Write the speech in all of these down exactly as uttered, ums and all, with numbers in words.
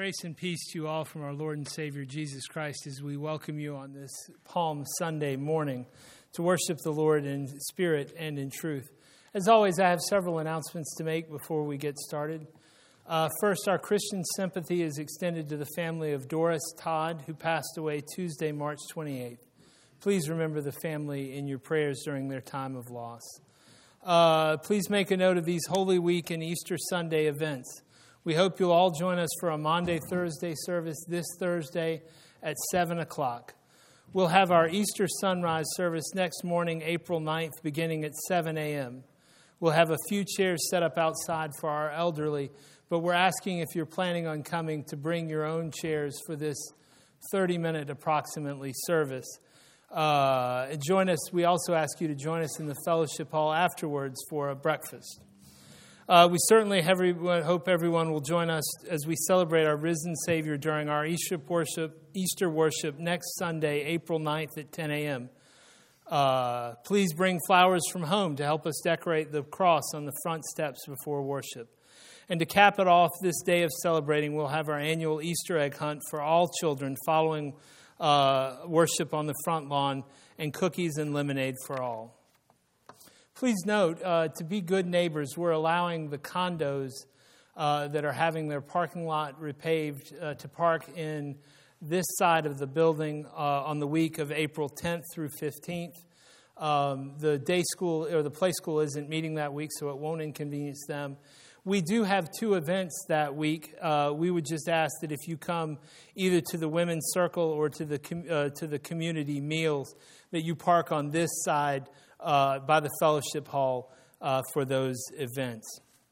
Grace and peace to you all from our Lord and Savior Jesus Christ as we welcome you on this Palm Sunday morning to worship the Lord in spirit and in truth. As always, I have several announcements to make before we get started. Uh, first, our Christian sympathy is extended to the family of Doris Todd, who passed away Tuesday, March twenty-eighth. Please remember the family in your prayers during their time of loss. Uh, please make a note of these Holy Week and Easter Sunday events. We hope you'll all join us for a Maundy Thursday service this Thursday at seven o'clock. We'll have our Easter sunrise service next morning, April ninth, beginning at seven a.m. We'll have a few chairs set up outside for our elderly, but we're asking if you're planning on coming to bring your own chairs for this thirty-minute approximately service. Uh, join us. We also ask you to join us in the fellowship hall afterwards for a breakfast. Uh, we certainly have, hope everyone will join us as we celebrate our risen Savior during our Easter worship, Easter worship next Sunday, April ninth at ten a.m. Uh, please bring flowers from home to help us decorate the cross on the front steps before worship. And to cap it off this day of celebrating, we'll have our annual Easter egg hunt for all children following uh, worship on the front lawn, and cookies and lemonade for all. Please note, uh, to be good neighbors, we're allowing the condos uh, that are having their parking lot repaved uh, to park in this side of the building uh, on the week of April tenth through fifteenth. Um, the day school or the play school isn't meeting that week, so it won't inconvenience them. We do have two events that week. Uh, we would just ask that if you come either to the women's circle or to the com- uh, to the community meals, that you park on this side Uh, by the fellowship hall uh, for those events.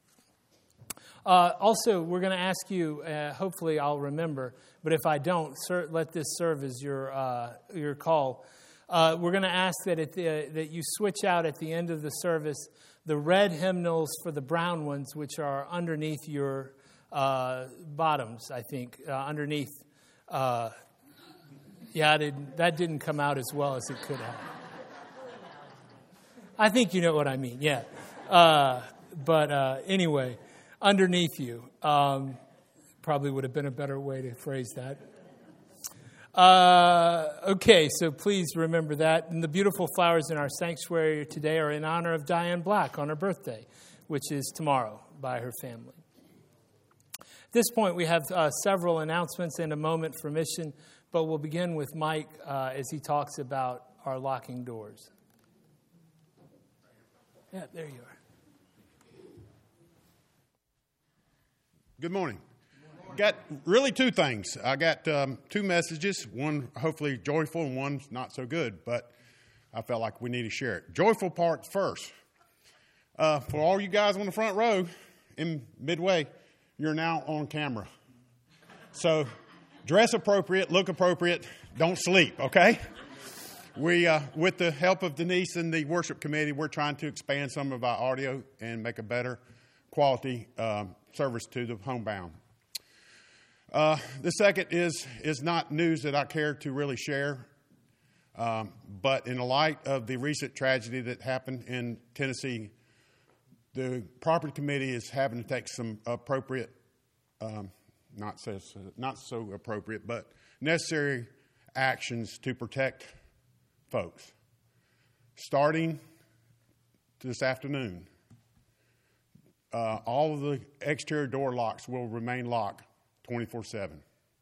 Uh, also, we're going to ask you, uh, hopefully I'll remember, but if I don't, sir, let this serve as your uh, your call. Uh, we're going to ask that, at the, uh, that you switch out at the end of the service the red hymnals for the brown ones, which are underneath your uh, bottoms, I think, uh, underneath. Uh, yeah, I didn't, that didn't come out as well as it could have. I think you know what I mean, yeah. Uh, but uh, anyway, underneath you, um, probably would have been a better way to phrase that. Uh, okay, so please remember that. And the beautiful flowers in our sanctuary today are in honor of Diane Black on her birthday, which is tomorrow by her family. At this point, we have uh, several announcements and a moment for mission, but we'll begin with Mike uh, as he talks about our locking doors. Yeah, there you are. Good morning. Good morning. Got really two things. I got um, two messages, one hopefully joyful and one not so good, but I felt like we need to share it. Joyful part first. Uh, for all you guys on the front row in Midway, you're now on camera. So dress appropriate, look appropriate, don't sleep, okay? We, uh, with the help of Denise and the worship committee, we're trying to expand some of our audio and make a better quality uh, service to the homebound. Uh, the second is is not news that I care to really share, um, but in the light of the recent tragedy that happened in Tennessee, the property committee is having to take some appropriate, um, not so not so appropriate, but necessary actions to protect folks. Starting this afternoon, uh, all of the exterior door locks will remain locked twenty-four seven.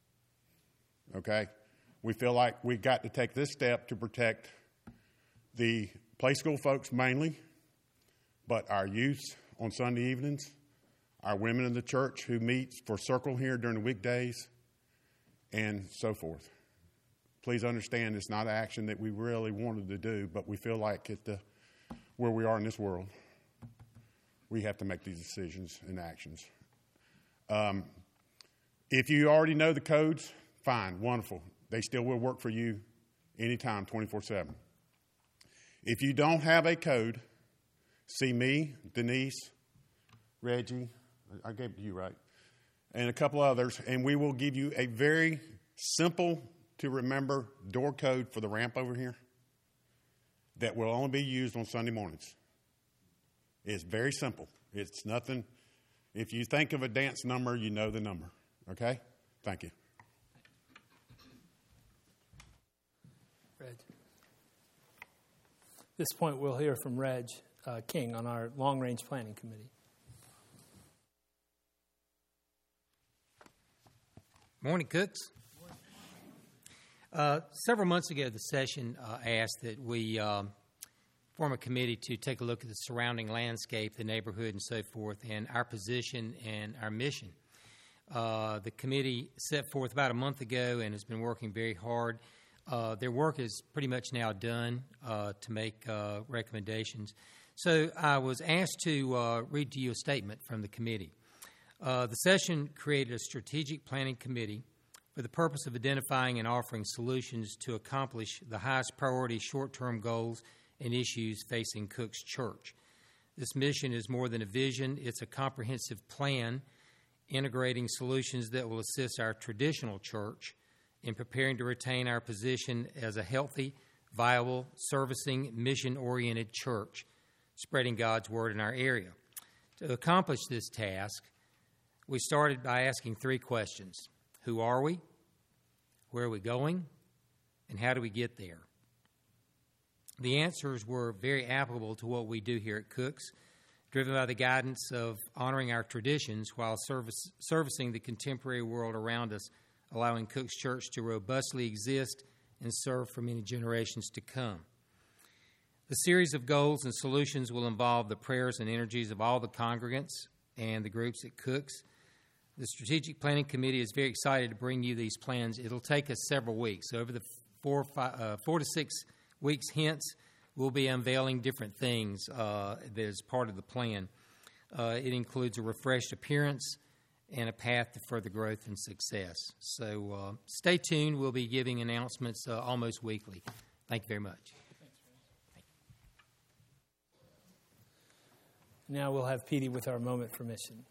Okay? We feel like we got to take this step to protect the play school folks mainly, but our youth on Sunday evenings, our women in the church who meet for circle here during the weekdays, and so forth. Please understand it's not action that we really wanted to do, but we feel like at the where we are in this world, we have to make these decisions and actions. Um, if you already know the codes, fine, wonderful. They still will work for you anytime, twenty-four seven. If you don't have a code, see me, Denise, Reggie, I gave it to you, right? And a couple others, and we will give you a very simple to remember door code for the ramp over here that will only be used on Sunday mornings. It's very simple. It's nothing. If you think of a dance number, you know the number, okay? Thank you. Reg. At this point, we'll hear from Reg uh, King on our long-range planning committee. Morning, Cooks. Uh, several months ago, the session uh, asked that we um, form a committee to take a look at the surrounding landscape, the neighborhood, and so forth, and our position and our mission. Uh, the committee set forth about a month ago and has been working very hard. Uh, their work is pretty much now done uh, to make uh, recommendations. So I was asked to uh, read to you a statement from the committee. Uh, the session created a strategic planning committee for the purpose of identifying and offering solutions to accomplish the highest priority short-term goals and issues facing Cook's Church. This mission is more than a vision. It's a comprehensive plan integrating solutions that will assist our traditional church in preparing to retain our position as a healthy, viable, servicing, mission-oriented church, spreading God's Word in our area. To accomplish this task, we started by asking three questions. Who are we? Where are we going? And how do we get there? The answers were very applicable to what we do here at Cook's, driven by the guidance of honoring our traditions while service, servicing the contemporary world around us, allowing Cook's Church to robustly exist and serve for many generations to come. The series of goals and solutions will involve the prayers and energies of all the congregants and the groups at Cook's. The Strategic Planning Committee is very excited to bring you these plans. It'll take us several weeks. So over the four, five, uh, four to six weeks hence, we'll be unveiling different things uh, that is part of the plan. Uh, it includes a refreshed appearance and a path to further growth and success. So uh, stay tuned. We'll be giving announcements uh, almost weekly. Thank you very much. Now we'll have Petey with our moment for mission.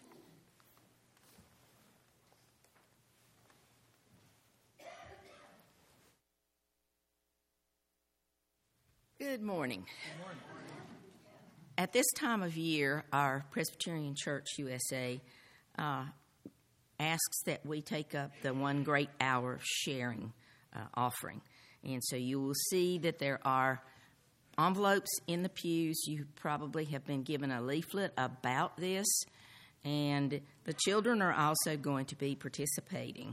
Good morning. Good morning. At this time of year, our Presbyterian Church U S A uh, asks that we take up the one great hour of sharing uh, offering. And so you will see that there are envelopes in the pews. You probably have been given a leaflet about this. And the children are also going to be participating.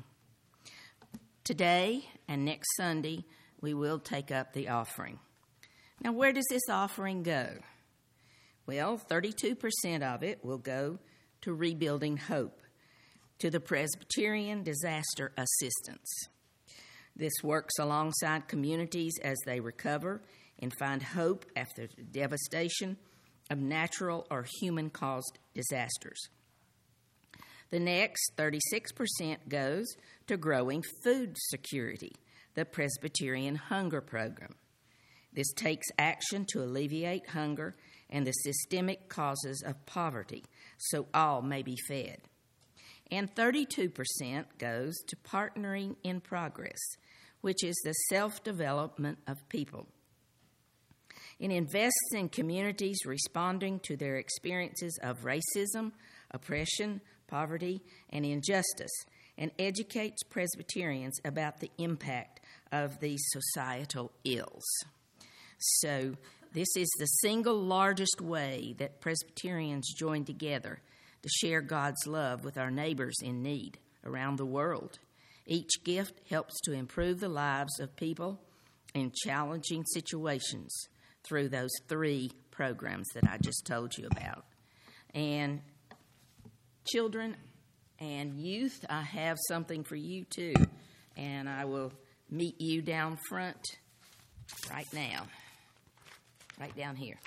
Today and next Sunday, we will take up the offering. Now, where does this offering go? Well, thirty-two percent of it will go to Rebuilding Hope, to the Presbyterian Disaster Assistance. This works alongside communities as they recover and find hope after the devastation of natural or human-caused disasters. The next thirty-six percent goes to growing food security, the Presbyterian Hunger Program. This takes action to alleviate hunger and the systemic causes of poverty, so all may be fed. And thirty-two percent goes to Partnering in Progress, which is the self-development of people. It invests in communities responding to their experiences of racism, oppression, poverty, and injustice, and educates Presbyterians about the impact of these societal ills. So this is the single largest way that Presbyterians join together to share God's love with our neighbors in need around the world. Each gift helps to improve the lives of people in challenging situations through those three programs that I just told you about. And children and youth, I have something for you too. And I will meet you down front right now. Right down here.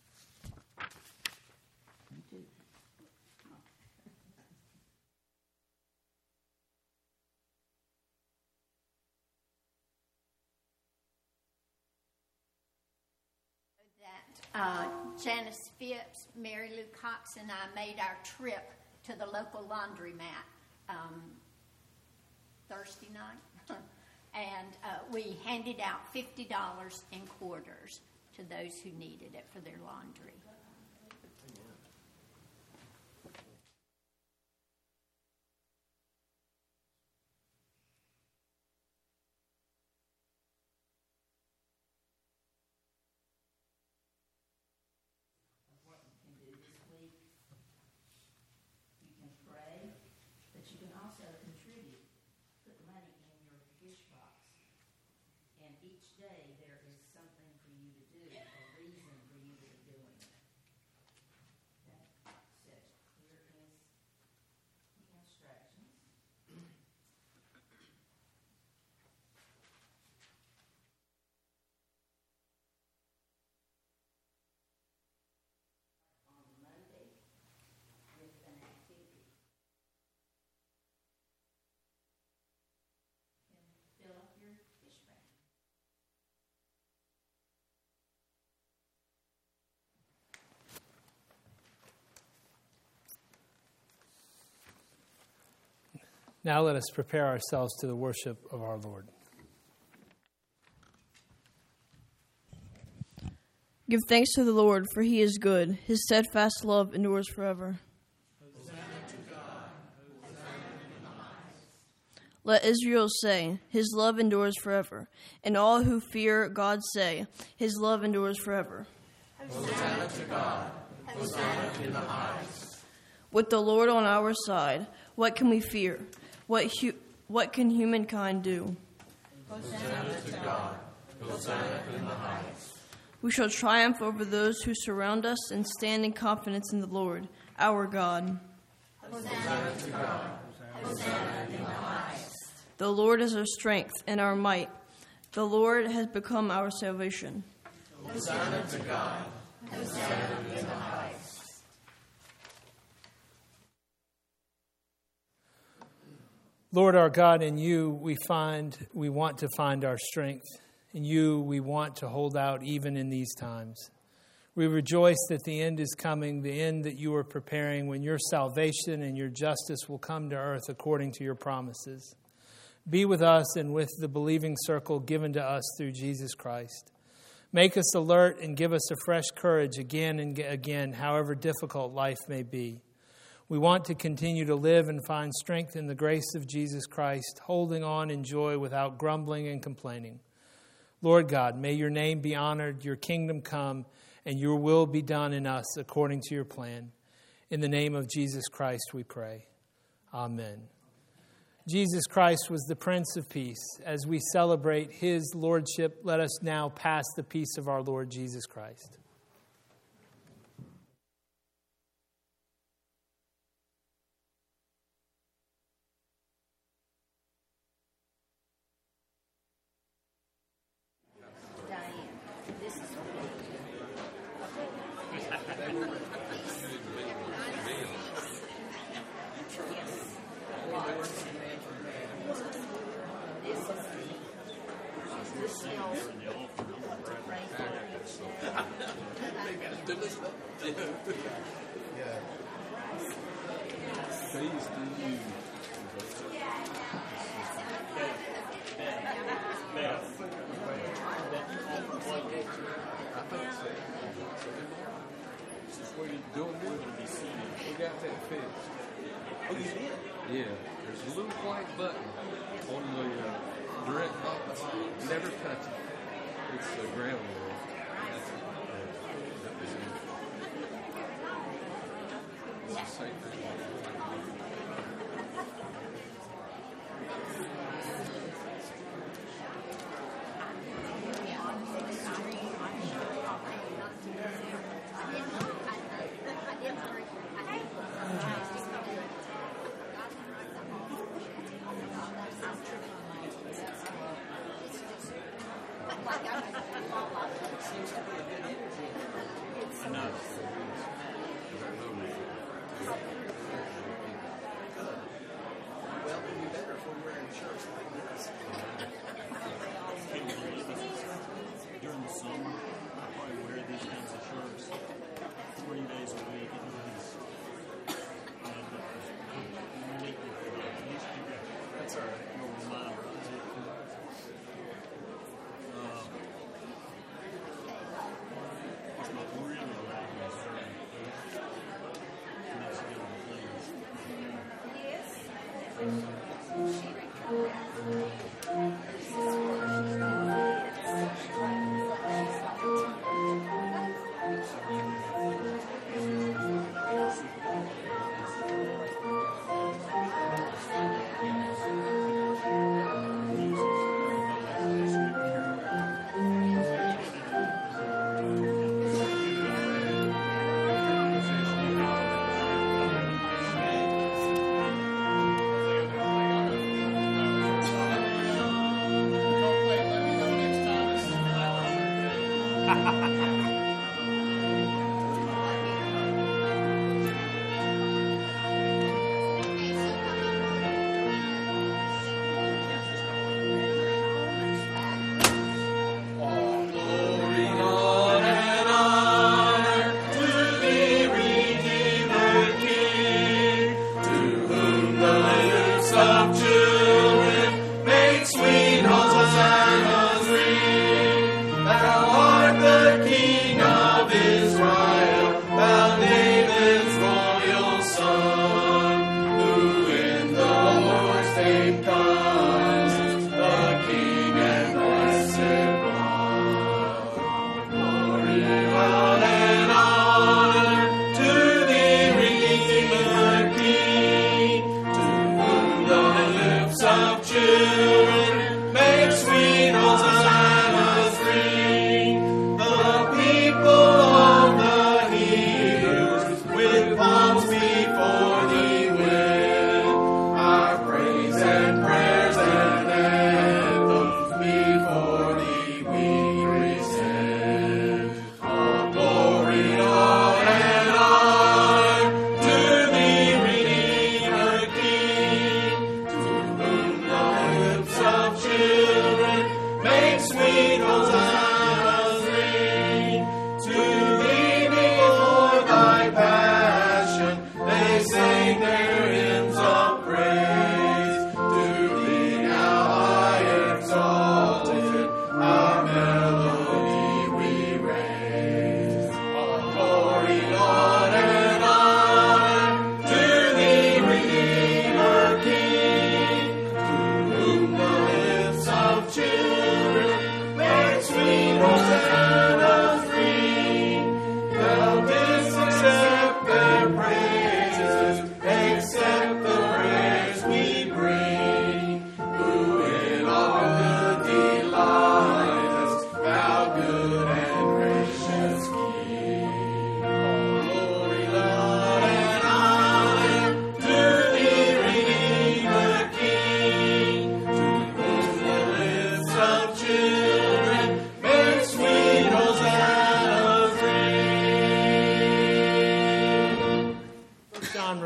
That uh, Janice Phipps, Mary Lou Cox, and I made our trip to the local laundromat um, Thursday night, and uh, we handed out fifty dollars in quarters to those who needed it for their laundry. J, there is something for you to do, a reason for you to be doing it. Okay, so here is the instructions. On Monday with an activity. And fill up your fish bag. Now let us prepare ourselves to the worship of our Lord. Give thanks to the Lord, for he is good. His steadfast love endures forever. Let Israel say, his love endures forever. And all who fear God say, his love endures forever. Hosanna to God. Hosanna in the highest. With the Lord on our side, what can we fear? What hu- what can humankind do? Hosanna to God. Hosanna in the highest. We shall triumph over those who surround us and stand in confidence in the Lord, our God. Hosanna to God. Hosanna in the highest. The Lord is our strength and our might. The Lord has become our salvation. Hosanna to God. Hosanna in the highest. Lord our God, in you we find, we want to find our strength. In you we want to hold out even in these times. We rejoice that the end is coming, the end that you are preparing when your salvation and your justice will come to earth according to your promises. Be with us and with the believing circle given to us through Jesus Christ. Make us alert and give us a fresh courage again and again, however difficult life may be. We want to continue to live and find strength in the grace of Jesus Christ, holding on in joy without grumbling and complaining. Lord God, may your name be honored, your kingdom come, and your will be done in us according to your plan. In the name of Jesus Christ we pray. Amen. Jesus Christ was the Prince of Peace. As we celebrate his lordship, let us now pass the peace of our Lord Jesus Christ. Yeah, there's a little white button on the uh, direct box. Never touch it. It's the ground wall. That's it. Yeah, that was it. It's a sacred wall. Enough.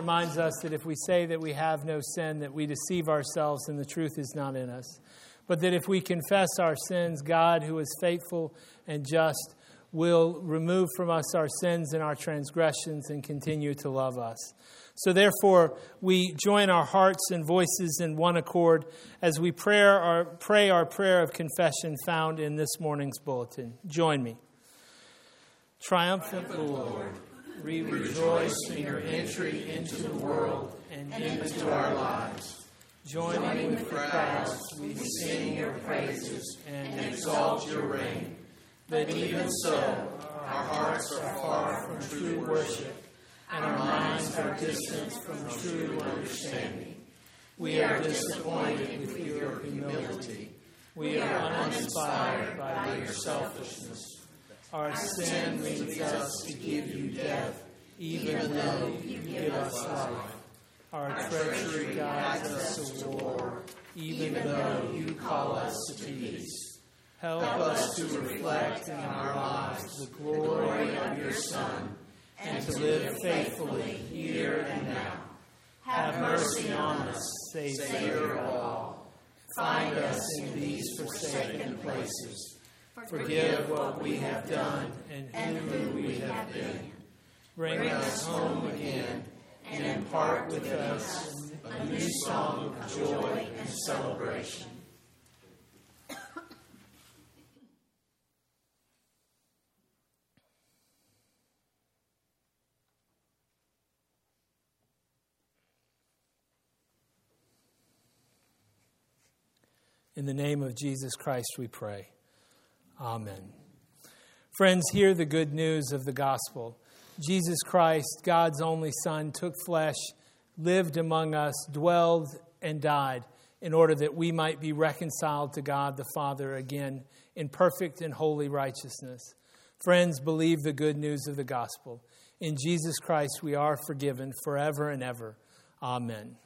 reminds us that if we say that we have no sin, that we deceive ourselves and the truth is not in us. But that if we confess our sins, God, who is faithful and just, will remove from us our sins and our transgressions and continue to love us. So therefore, we join our hearts and voices in one accord as we pray our, pray our prayer of confession found in this morning's bulletin. Join me. Triumphant Lord, we rejoice in your entry into the world and into our lives. Joining with the crowds, we sing your praises and exalt your reign. But even so, our hearts are far from true worship, and our minds are distant from true understanding. We are disappointed with your humility. We are uninspired by your selfishness. Our sin leads us to give you death, even though you give us life. Our treachery guides us to war, even though you call us to peace. Help us to reflect in our lives the glory of your Son, and to live faithfully here and now. Have mercy on us, Savior of all. Find us in these forsaken places. Forgive what we have done and who we have been. Bring us home again and impart with us a new song of joy and celebration. In the name of Jesus Christ we pray. Amen. Friends, hear the good news of the gospel. Jesus Christ, God's only Son, took flesh, lived among us, dwelled, and died in order that we might be reconciled to God the Father again in perfect and holy righteousness. Friends, believe the good news of the gospel. In Jesus Christ we are forgiven forever and ever. Amen.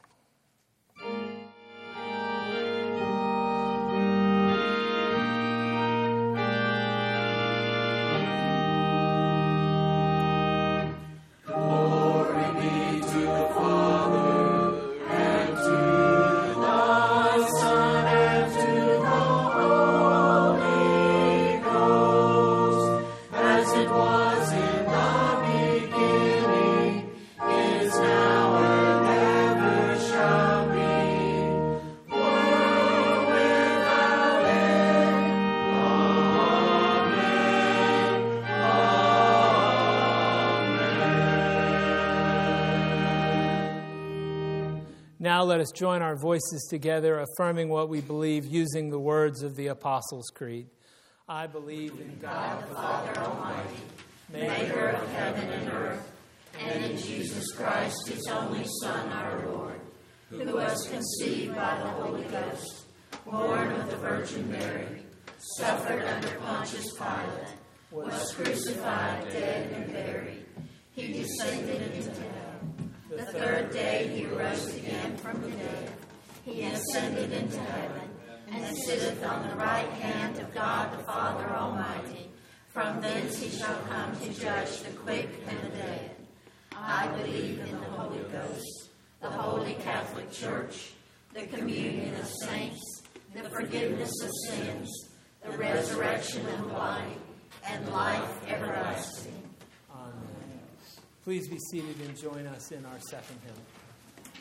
Now let us join our voices together, affirming what we believe using the words of the Apostles' Creed. I believe in God the Father Almighty, maker of heaven and earth, and in Jesus Christ, his only Son, our Lord, who was conceived by the Holy Ghost, born of the Virgin Mary, suffered under Pontius Pilate, was crucified, dead, and buried. He descended into hell. The third day he rose again from the dead. He ascended into heaven, and sitteth on the right hand of God the Father Almighty. From thence he shall come to judge the quick and the dead. I believe in the Holy Ghost, the Holy Catholic Church, the communion of saints, the forgiveness of sins, the resurrection of body, and life everlasting. Please be seated and join us in our second hymn.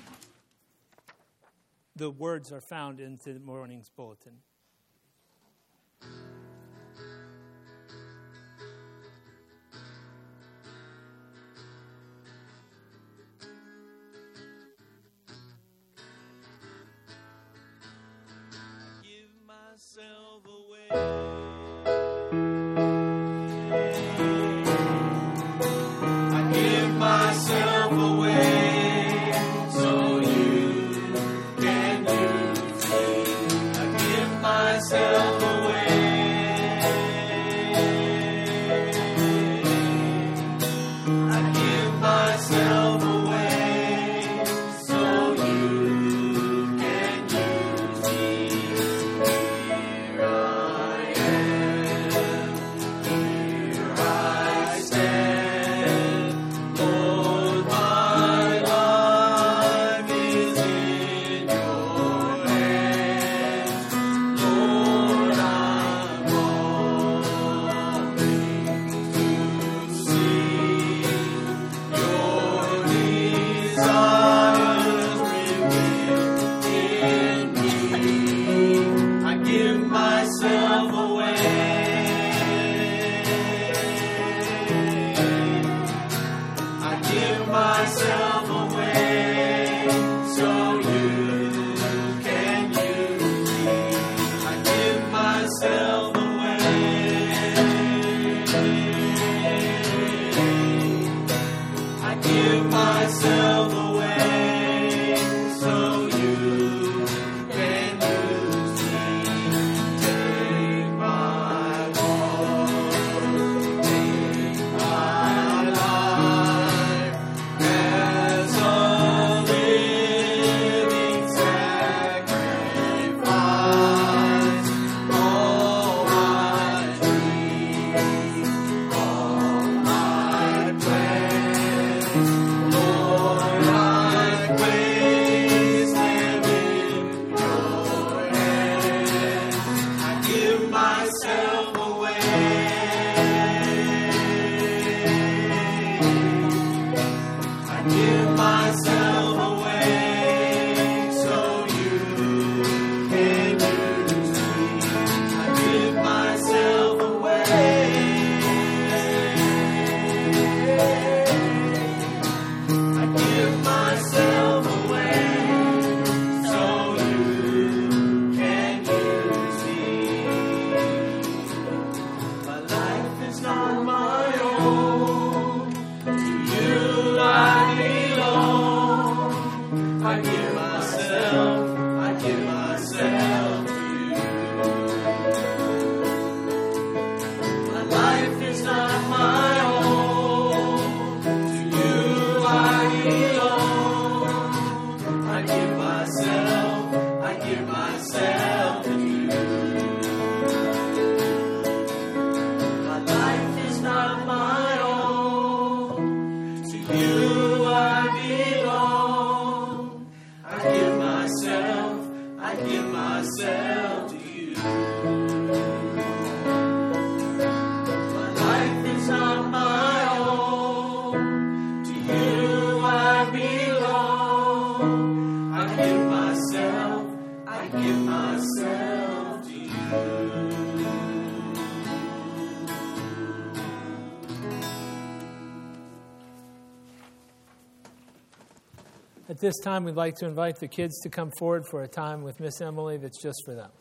The words are found in the morning's bulletin. Give myself away. Myself away so you can use me. I give myself away. I give myself away so you can use me. Here myself away so you can use me. Take my heart, take my life as a living sacrifice. All my dreams, all my plans, Lord, I place them in your hands. I give myself away. I give myself away so you can use me. I give myself away. I give myself away so you can use me. My life is not my own. To you I belong. I give myself, I give myself to you. My life is not my own. To you I belong. I give myself, I give myself to you. My life is not my own. To you I belong. I give myself, I give myself to you. My life is not my own. To you I belong. I give myself, I give myself to you. At this time, we'd like to invite the kids to come forward for a time with Miss Emily that's just for them.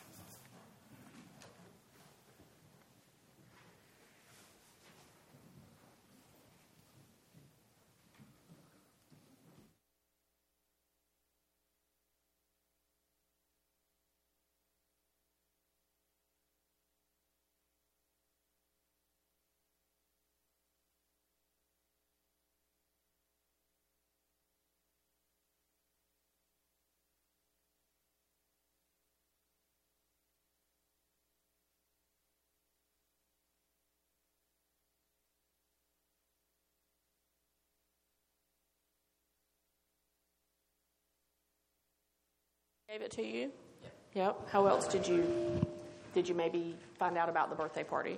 Gave it to you? Yep. How else did you did you maybe find out about the birthday party?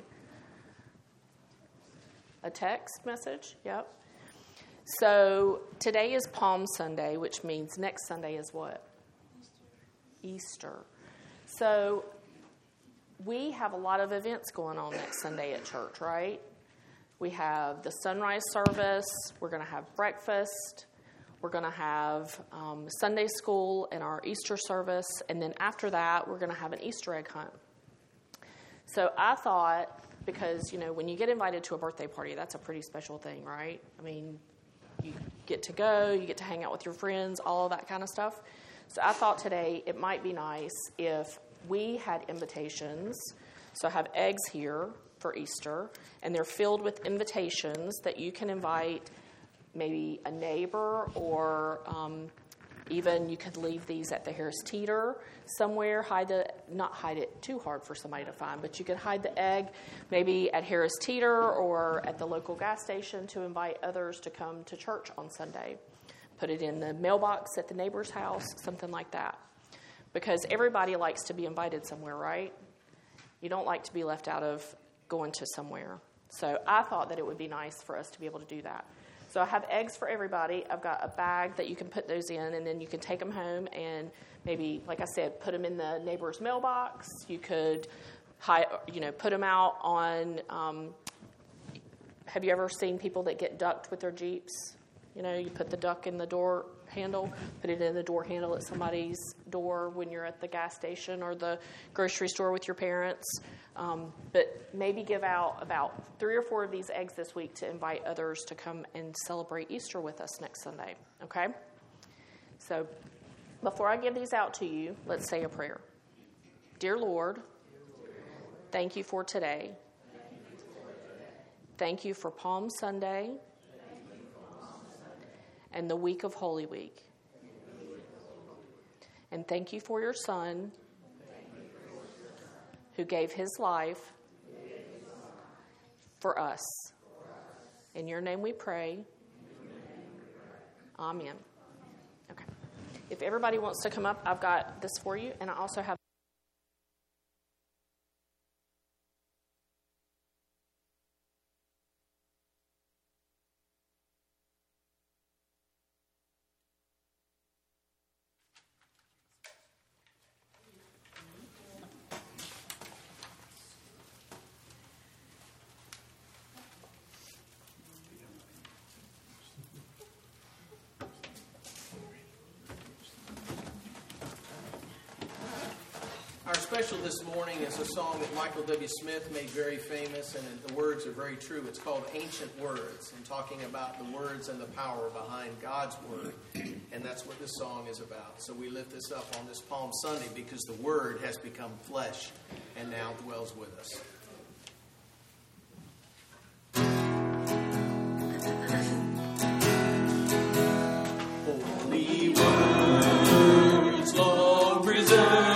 A text message? Yep. So today is Palm Sunday, which means next Sunday is what? Easter. Easter. So we have a lot of events going on next Sunday at church, right? We have the sunrise service. We're going to have breakfast. We're going to have um, Sunday school and our Easter service. And then after that, we're going to have an Easter egg hunt. So I thought, because, you know, when you get invited to a birthday party, that's a pretty special thing, right? I mean, you get to go, you get to hang out with your friends, all of that kind of stuff. So I thought today it might be nice if we had invitations. So I have eggs here for Easter, and they're filled with invitations that you can invite maybe a neighbor, or um, even you could leave these at the Harris Teeter somewhere, hide the, not hide it too hard for somebody to find, but you could hide the egg maybe at Harris Teeter or at the local gas station to invite others to come to church on Sunday. Put it in the mailbox at the neighbor's house, something like that. Because everybody likes to be invited somewhere, right? You don't like to be left out of going to somewhere. So I thought that it would be nice for us to be able to do that. So I have eggs for everybody. I've got a bag that you can put those in, and then you can take them home and maybe, like I said, put them in the neighbor's mailbox. You could, hide, you know, put them out on, um, have you ever seen people that get ducked with their Jeeps? You know, you put the duck in the door handle, put it in the door handle at somebody's door when you're at the gas station or the grocery store with your parents. Um, but maybe give out about three or four of these eggs this week to invite others to come and celebrate Easter with us next Sunday, okay? So before I give these out to you, let's say a prayer. Dear Lord, thank you for today. Thank you for Palm Sunday and the week of Holy Week. And thank you for your Son who gave his life for us. In your name we pray. Amen. Okay. If everybody wants to come up, I've got this for you, and I also have Our special this morning is a song that Michael W. Smith made very famous, and the words are very true. It's called Ancient Words, and talking about the words and the power behind God's Word. And that's what this song is about. So we lift this up on this Palm Sunday because the Word has become flesh and now dwells with us. Holy words, long preserved.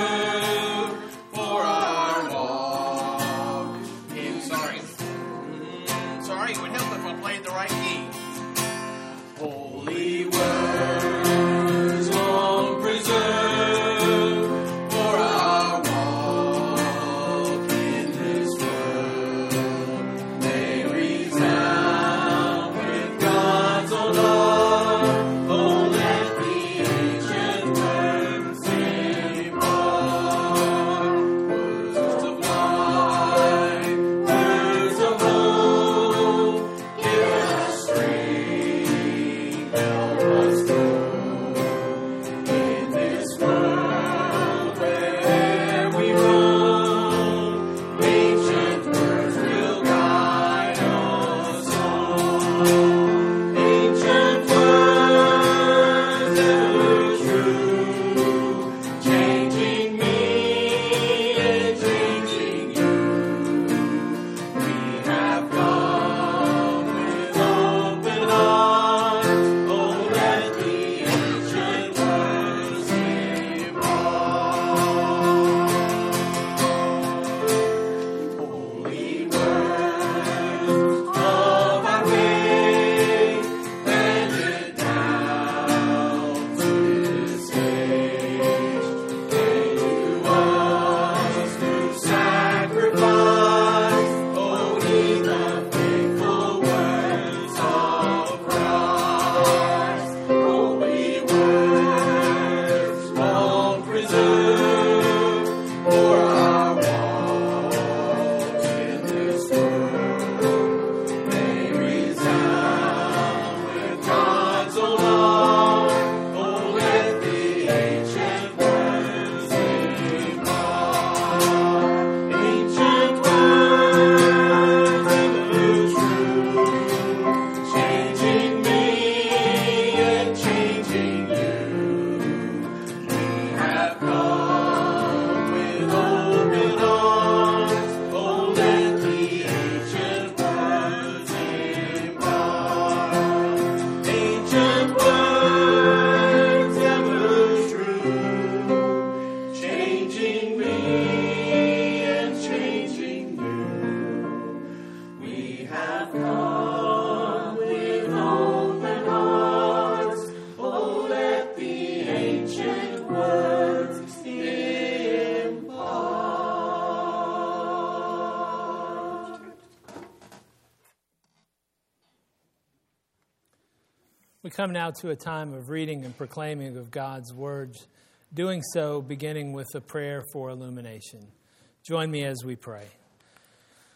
We come now to a time of reading and proclaiming of God's words, doing so beginning with a prayer for illumination. Join me as we pray.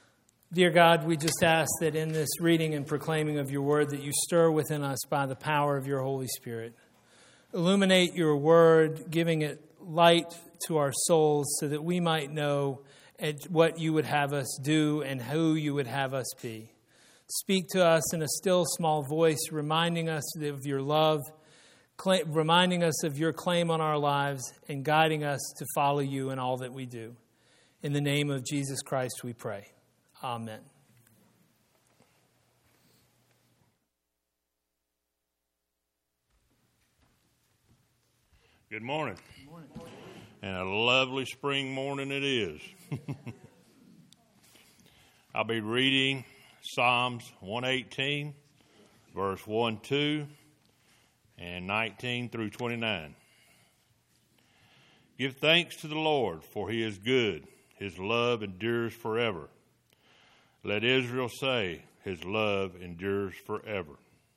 Dear God, we just ask that in this reading and proclaiming of your word that you stir within us by the power of your Holy Spirit. Illuminate your word, giving it light to our souls so that we might know what you would have us do and who you would have us be. Speak to us in a still small voice, reminding us of your love, reminding us of your claim on our lives, and guiding us to follow you in all that we do. In the name of Jesus Christ we pray. Amen. Good morning. Good morning. And a lovely spring morning it is. I'll be reading Psalms one eighteen, verse one, two, and nineteen through twenty-nine. Give thanks to the Lord, for he is good. His love endures forever. Let Israel say, his love endures forever.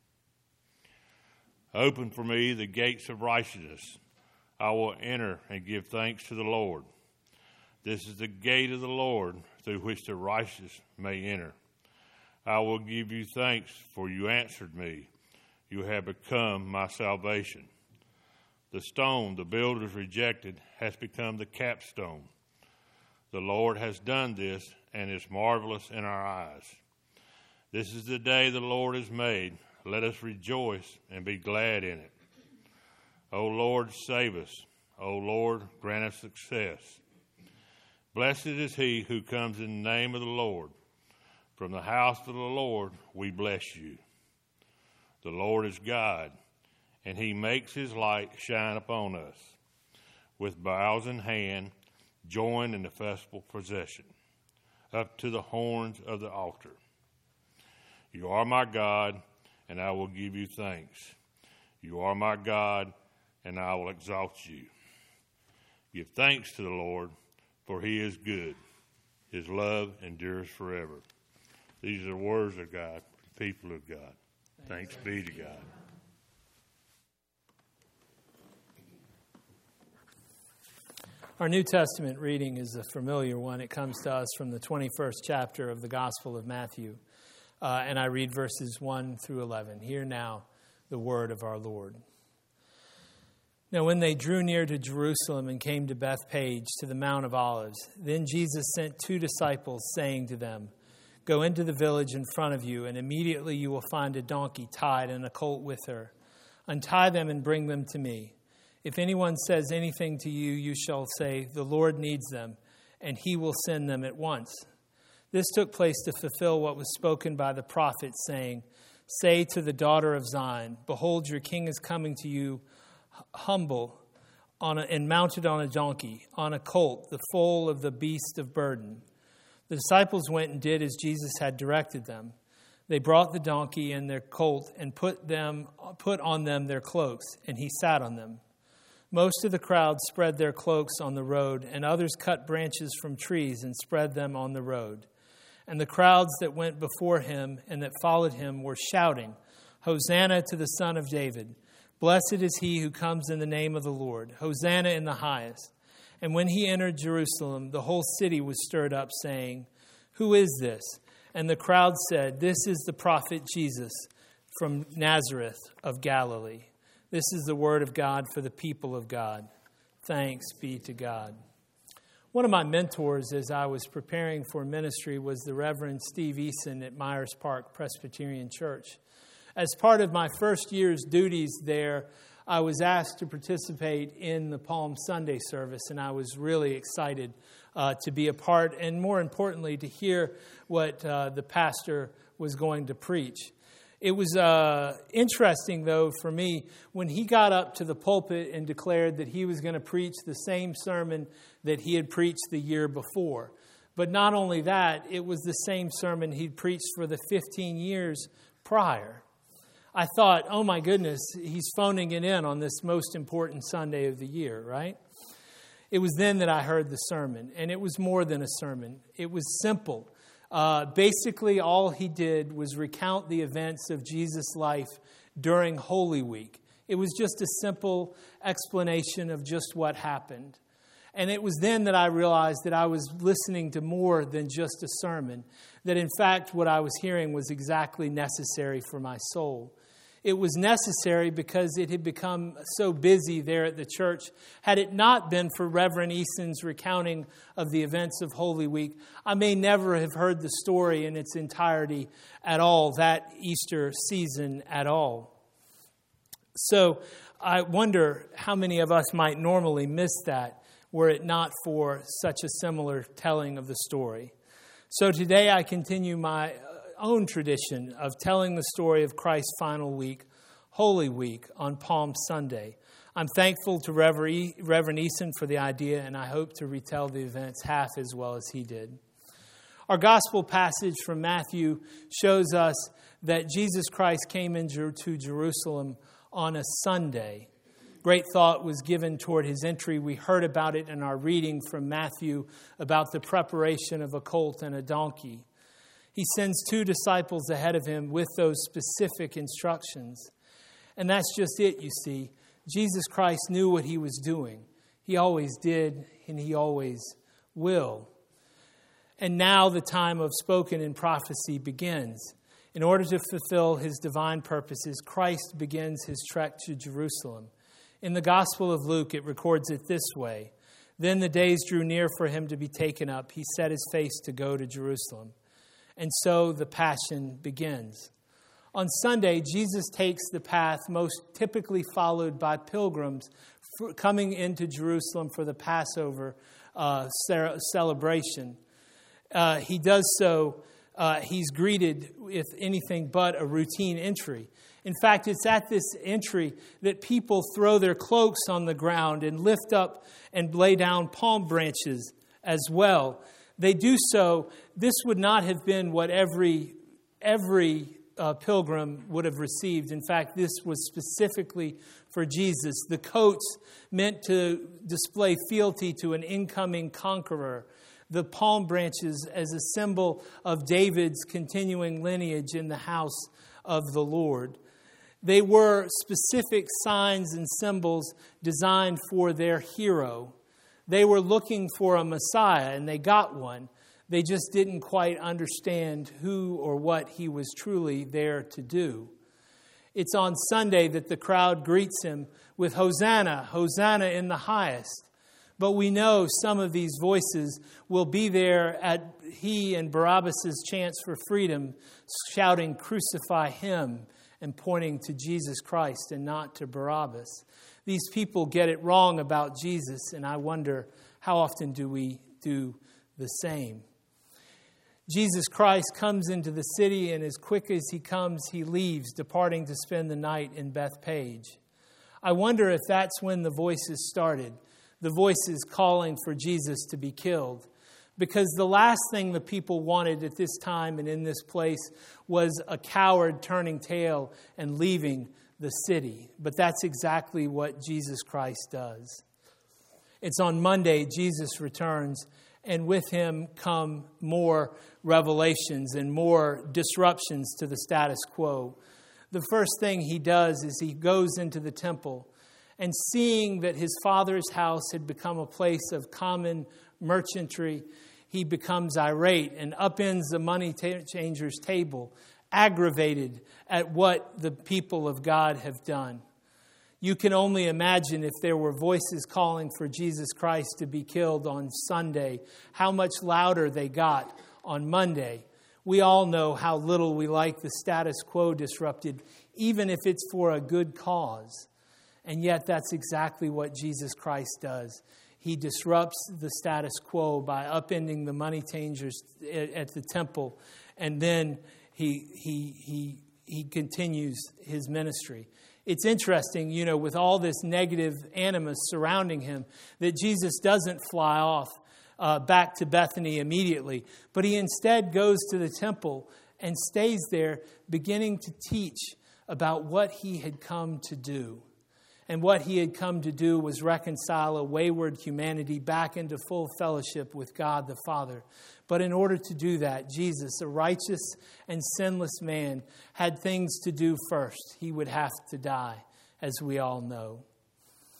Open for me the gates of righteousness. I will enter and give thanks to the Lord. This is the gate of the Lord through which the righteous may enter. I will give you thanks, for you answered me. You have become my salvation. The stone the builders rejected has become the capstone. The Lord has done this, and is marvelous in our eyes. This is the day the Lord has made. Let us rejoice and be glad in it. O Lord, save us. O Lord, grant us success. Blessed is he who comes in the name of the Lord. From the house of the Lord we bless you. The Lord is God, and he makes his light shine upon us. With boughs in hand, join in the festival procession, up to the horns of the altar. You are my God, and I will give you thanks. You are my God, and I will exalt you. Give thanks to the Lord, for he is good. His love endures forever. These are the words of God, the people of God. Thanks be to God. Our New Testament reading is a familiar one. It comes to us from the twenty-first chapter of the Gospel of Matthew. Uh, and I read verses one through eleven. Hear now the word of our Lord. Now when they drew near to Jerusalem and came to Bethphage, to the Mount of Olives, then Jesus sent two disciples, saying to them, Go into the village in front of you, and immediately you will find a donkey tied and a colt with her. Untie them and bring them to me. If anyone says anything to you, you shall say, The Lord needs them, and he will send them at once. This took place to fulfill what was spoken by the prophet, saying, Say to the daughter of Zion, Behold, your king is coming to you, humble on a, and mounted on a donkey, on a colt, the foal of the beast of burden. The disciples went and did as Jesus had directed them. They brought the donkey and their colt and put them put on them their cloaks, and he sat on them. Most of the crowd spread their cloaks on the road, and others cut branches from trees and spread them on the road. And the crowds that went before him and that followed him were shouting, Hosanna to the Son of David. Blessed is he who comes in the name of the Lord. Hosanna in the highest. And when he entered Jerusalem, the whole city was stirred up, saying, Who is this? And the crowd said, This is the prophet Jesus from Nazareth of Galilee. This is the word of God for the people of God. Thanks be to God. One of my mentors as I was preparing for ministry was the Reverend Steve Eason at Myers Park Presbyterian Church. As part of my first year's duties there, I was asked to participate in the Palm Sunday service, and I was really excited uh, to be a part, and more importantly, to hear what uh, the pastor was going to preach. It was uh, interesting, though, for me, when he got up to the pulpit and declared that he was going to preach the same sermon that he had preached the year before. But not only that, it was the same sermon he'd preached for the fifteen years prior. I thought, oh my goodness, he's phoning it in on this most important Sunday of the year, right? It was then that I heard the sermon, and it was more than a sermon. It was simple. Uh, basically, all he did was recount the events of Jesus' life during Holy Week. It was just a simple explanation of just what happened. And it was then that I realized that I was listening to more than just a sermon, that in fact what I was hearing was exactly necessary for my soul. It was necessary because it had become so busy there at the church. Had it not been for Reverend Easton's recounting of the events of Holy Week, I may never have heard the story in its entirety at all, that Easter season at all. So I wonder how many of us might normally miss that were it not for such a similar telling of the story. So today I continue my own tradition of telling the story of Christ's final week, Holy Week, on Palm Sunday. I'm thankful to Reverend Easton for the idea, and I hope to retell the events half as well as he did. Our gospel passage from Matthew shows us that Jesus Christ came into Jerusalem on a Sunday. Great thought was given toward his entry. We heard about it in our reading from Matthew about the preparation of a colt and a donkey. He sends two disciples ahead of him with those specific instructions. And that's just it, you see. Jesus Christ knew what he was doing. He always did, and he always will. And now the time of spoken in prophecy begins. In order to fulfill his divine purposes, Christ begins his trek to Jerusalem. In the Gospel of Luke, it records it this way. Then the days drew near for him to be taken up. He set his face to go to Jerusalem. And so the Passion begins. On Sunday, Jesus takes the path most typically followed by pilgrims coming into Jerusalem for the Passover uh, celebration. Uh, he does so, uh, he's greeted with anything but a routine entry. In fact, it's at this entry that people throw their cloaks on the ground and lift up and lay down palm branches as well. They do so. This would not have been what every every uh, pilgrim would have received. In fact, this was specifically for Jesus. The coats meant to display fealty to an incoming conqueror. The palm branches as a symbol of David's continuing lineage in the house of the Lord. They were specific signs and symbols designed for their hero. They were looking for a Messiah, and they got one. They just didn't quite understand who or what he was truly there to do. It's on Sunday that the crowd greets him with Hosanna, Hosanna in the highest. But we know some of these voices will be there at he and Barabbas' chance for freedom, shouting, "Crucify him," and pointing to Jesus Christ and not to Barabbas. These people get it wrong about Jesus, and I wonder, how often do we do the same? Jesus Christ comes into the city, and as quick as he comes, he leaves, departing to spend the night in Bethpage. I wonder if that's when the voices started, the voices calling for Jesus to be killed. Because the last thing the people wanted at this time and in this place was a coward turning tail and leaving the city. But that's exactly what Jesus Christ does. It's on Monday Jesus returns, and with him come more revelations and more disruptions to the status quo. The first thing he does is he goes into the temple, and seeing that his father's house had become a place of common merchantry, he becomes irate and upends the money changer's table, aggravated at what the people of God have done. You can only imagine if there were voices calling for Jesus Christ to be killed on Sunday, how much louder they got on Monday. We all know how little we like the status quo disrupted, even if it's for a good cause. And yet that's exactly what Jesus Christ does. He disrupts the status quo by upending the money changers at the temple, and then he he he he continues his ministry. It's interesting, you know, with all this negative animus surrounding him, that Jesus doesn't fly off uh, back to Bethany immediately, but he instead goes to the temple and stays there, beginning to teach about what he had come to do. And what he had come to do was reconcile a wayward humanity back into full fellowship with God the Father. But in order to do that, Jesus, a righteous and sinless man, had things to do first. He would have to die, as we all know.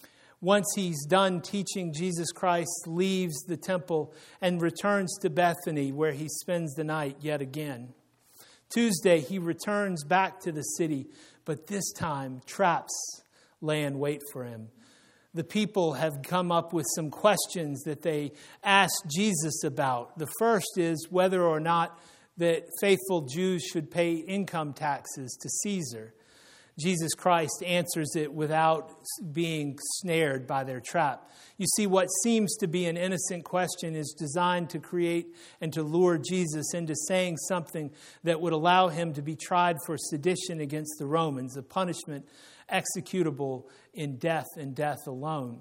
Once he's done teaching, Jesus Christ leaves the temple and returns to Bethany, where he spends the night yet again. Tuesday, he returns back to the city, but this time traps lay in wait for him. The people have come up with some questions that they ask Jesus about. The first is whether or not that faithful Jews should pay income taxes to Caesar. Jesus Christ answers it without being snared by their trap. You see, what seems to be an innocent question is designed to create and to lure Jesus into saying something that would allow him to be tried for sedition against the Romans, a punishment executable in death and death alone.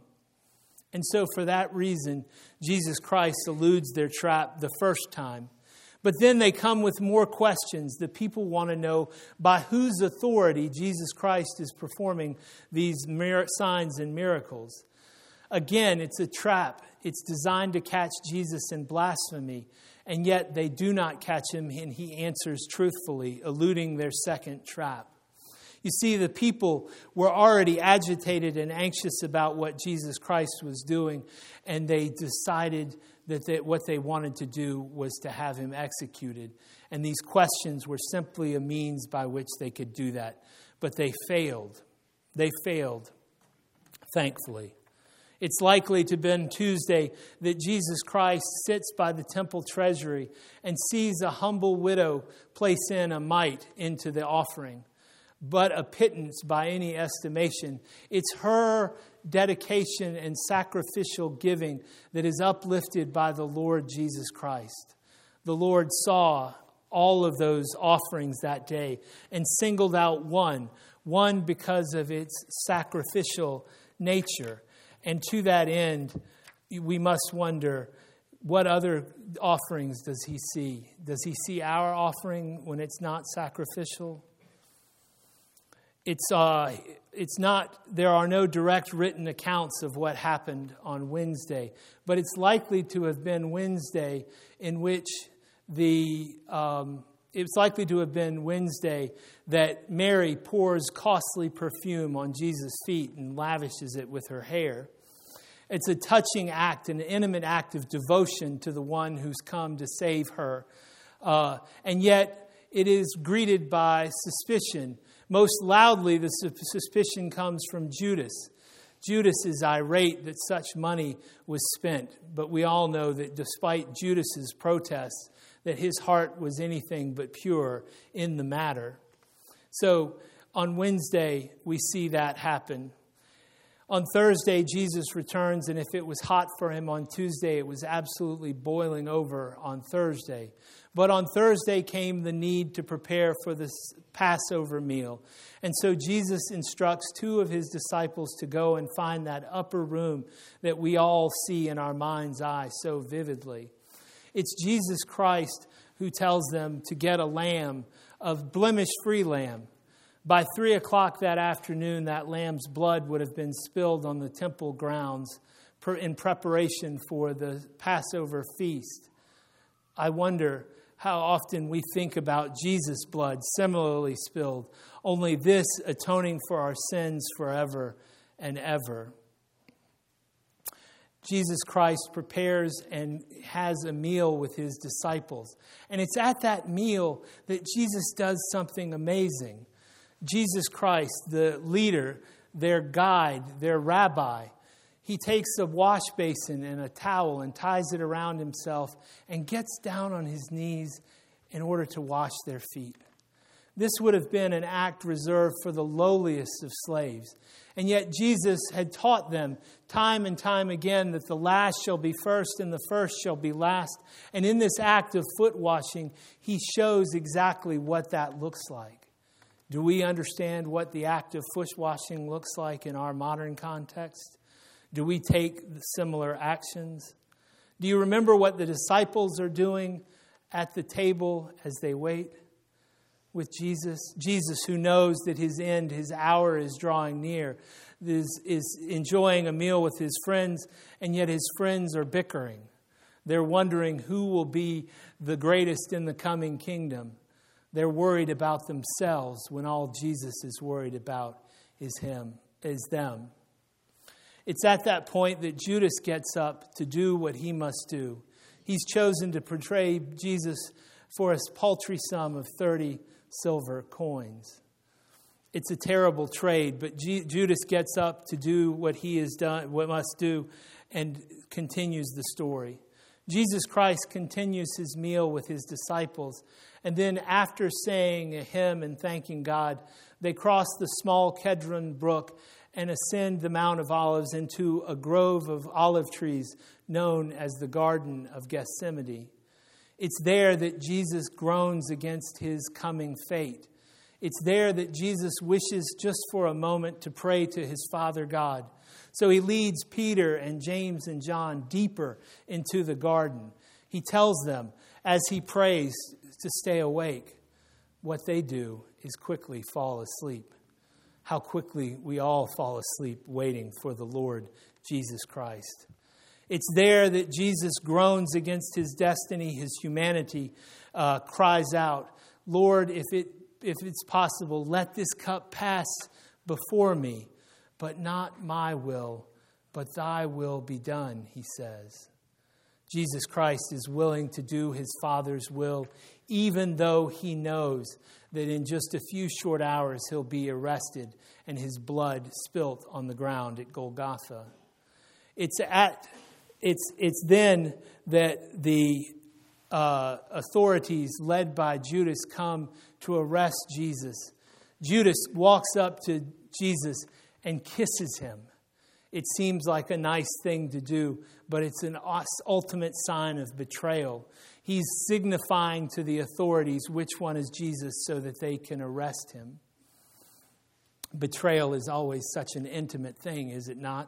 And so for that reason, Jesus Christ eludes their trap the first time. But then they come with more questions. The people want to know by whose authority Jesus Christ is performing these mir- signs and miracles. Again, it's a trap. It's designed to catch Jesus in blasphemy, and yet they do not catch him, and he answers truthfully, eluding their second trap. You see, the people were already agitated and anxious about what Jesus Christ was doing, and they decided that they, what they wanted to do was to have him executed. And these questions were simply a means by which they could do that. But they failed. They failed, thankfully. It's likely to have been Tuesday that Jesus Christ sits by the temple treasury and sees a humble widow place in a mite into the offering, but a pittance by any estimation. It's her dedication and sacrificial giving that is uplifted by the Lord Jesus Christ. The Lord saw all of those offerings that day and singled out one, one because of its sacrificial nature. And to that end, we must wonder, what other offerings does he see? Does he see our offering when it's not sacrificial? It's uh, it's not. There are no direct written accounts of what happened on Wednesday, but it's likely to have been Wednesday in which the um, it's likely to have been Wednesday that Mary pours costly perfume on Jesus' feet and lavishes it with her hair. It's a touching act, an intimate act of devotion to the one who's come to save her, uh, and yet it is greeted by suspicion. Most loudly, the suspicion comes from Judas. Judas is irate that such money was spent, but we all know that despite Judas's protests, that his heart was anything but pure in the matter. So on Wednesday, we see that happen. On Thursday, Jesus returns, and if it was hot for him on Tuesday, it was absolutely boiling over on Thursday. But on Thursday came the need to prepare for this Passover meal. And so Jesus instructs two of his disciples to go and find that upper room that we all see in our mind's eye so vividly. It's Jesus Christ who tells them to get a lamb, a blemish-free lamb. By three o'clock that afternoon, that lamb's blood would have been spilled on the temple grounds in preparation for the Passover feast. I wonder how often we think about Jesus' blood similarly spilled, only this atoning for our sins forever and ever. Jesus Christ prepares and has a meal with his disciples. And it's at that meal that Jesus does something amazing. Jesus Christ, the leader, their guide, their rabbi, he takes a wash basin and a towel and ties it around himself and gets down on his knees in order to wash their feet. This would have been an act reserved for the lowliest of slaves. And yet Jesus had taught them time and time again that the last shall be first and the first shall be last. And in this act of foot washing, he shows exactly what that looks like. Do we understand what the act of foot washing looks like in our modern context? Do we take similar actions? Do you remember what the disciples are doing at the table as they wait with Jesus? Jesus, who knows that his end, his hour is drawing near, is, is enjoying a meal with his friends, and yet his friends are bickering. They're wondering who will be the greatest in the coming kingdom. They're worried about themselves when all Jesus is worried about is him, is them. It's at that point that Judas gets up to do what he must do. He's chosen to betray Jesus for a paltry sum of thirty silver coins. It's a terrible trade, but G- Judas gets up to do what he has done, what must do, and continues the story. Jesus Christ continues his meal with his disciples, and then after saying a hymn and thanking God, they cross the small Kedron brook and ascend the Mount of Olives into a grove of olive trees known as the Garden of Gethsemane. It's there that Jesus groans against his coming fate. It's there that Jesus wishes just for a moment to pray to his Father God. So he leads Peter and James and John deeper into the garden. He tells them, as he prays, to stay awake. What they do is quickly fall asleep. How quickly we all fall asleep waiting for the Lord Jesus Christ. It's there that Jesus groans against his destiny, his humanity, uh, cries out, Lord, if it if it's possible, let this cup pass before me, but not my will, but thy will be done, he says. Jesus Christ is willing to do his Father's will, even though he knows that in just a few short hours he'll be arrested and his blood spilt on the ground at Golgotha. It's at it's it's then that the uh, authorities led by Judas come to arrest Jesus. Judas walks up to Jesus and kisses him. It seems like a nice thing to do, but it's an ultimate sign of betrayal. He's signifying to the authorities which one is Jesus so that they can arrest him. Betrayal is always such an intimate thing, is it not?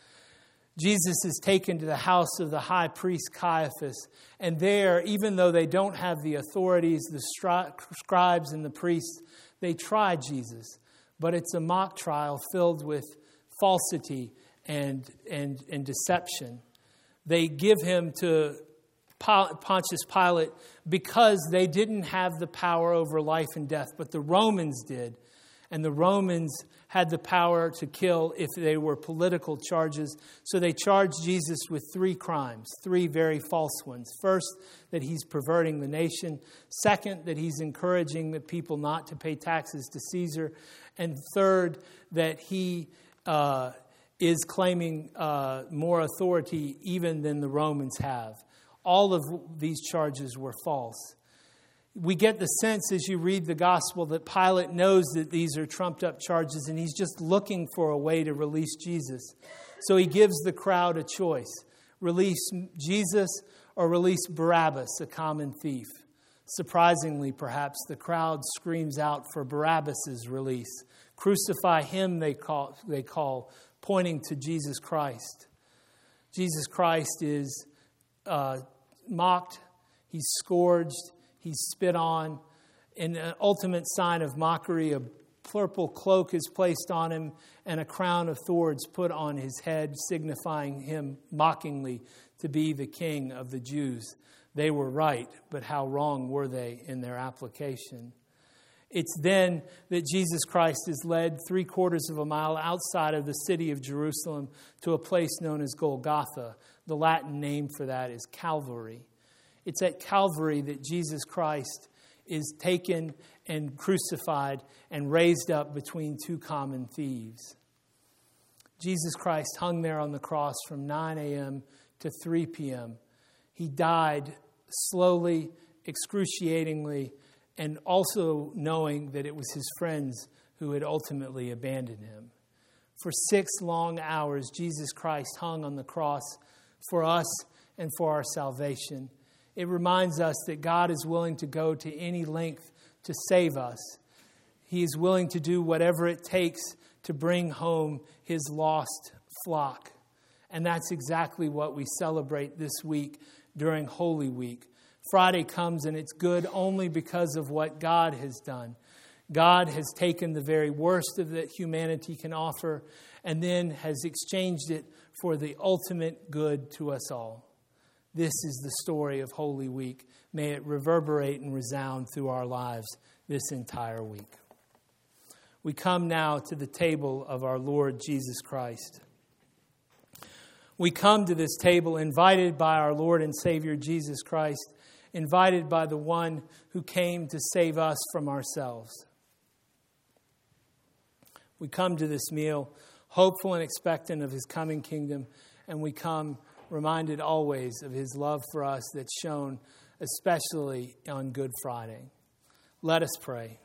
Jesus is taken to the house of the high priest Caiaphas, and there, even though they don't have the authorities, the stri- scribes and the priests, they try Jesus. But it's a mock trial filled with falsity and, and, and deception. They give him to Pontius Pilate because they didn't have the power over life and death, but the Romans did. And the Romans had the power to kill if they were political charges. So they charged Jesus with three crimes, three very false ones. First, that he's perverting the nation. Second, that he's encouraging the people not to pay taxes to Caesar. And third, that he uh, is claiming uh, more authority even than the Romans have. All of these charges were false. We get the sense as you read the gospel that Pilate knows that these are trumped up charges and he's just looking for a way to release Jesus. So he gives the crowd a choice. Release Jesus or release Barabbas, a common thief. Surprisingly, perhaps, the crowd screams out for Barabbas' release. Crucify him, they call, they call, pointing to Jesus Christ. Jesus Christ is uh, mocked, he's scourged, he's spit on. In an ultimate sign of mockery, a purple cloak is placed on him and a crown of thorns put on his head, signifying him mockingly to be the king of the Jews. They were right, but how wrong were they in their application? It's then that Jesus Christ is led three quarters of a mile outside of the city of Jerusalem to a place known as Golgotha. The Latin name for that is Calvary. It's at Calvary that Jesus Christ is taken and crucified and raised up between two common thieves. Jesus Christ hung there on the cross from nine a.m. to three p.m. He died slowly, excruciatingly, and also knowing that it was his friends who had ultimately abandoned him. For six long hours, Jesus Christ hung on the cross for us and for our salvation. It reminds us that God is willing to go to any length to save us. He is willing to do whatever it takes to bring home his lost flock. And that's exactly what we celebrate this week during Holy Week. Friday comes and it's good only because of what God has done. God has taken the very worst of that humanity can offer and then has exchanged it for the ultimate good to us all. This is the story of Holy Week. May it reverberate and resound through our lives this entire week. We come now to the table of our Lord Jesus Christ. We come to this table invited by our Lord and Savior Jesus Christ, invited by the one who came to save us from ourselves. We come to this meal hopeful and expectant of his coming kingdom, and we come reminded always of his love for us that's shown especially on Good Friday. Let us pray.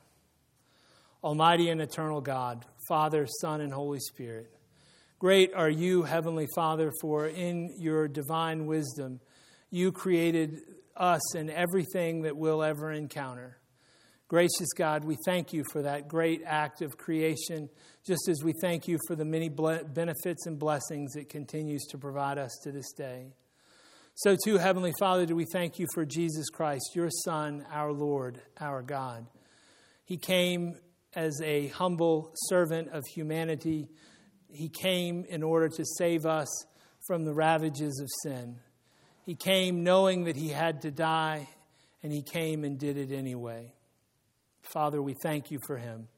Almighty and eternal God, Father, Son, and Holy Spirit, great are you, Heavenly Father, for in your divine wisdom you created us and everything that we'll ever encounter. Gracious God, we thank you for that great act of creation, just as we thank you for the many benefits and blessings it continues to provide us to this day. So too, Heavenly Father, do we thank you for Jesus Christ, your Son, our Lord, our God. He came as a humble servant of humanity. He came in order to save us from the ravages of sin. He came knowing that he had to die, and he came and did it anyway. Father, we thank you for him.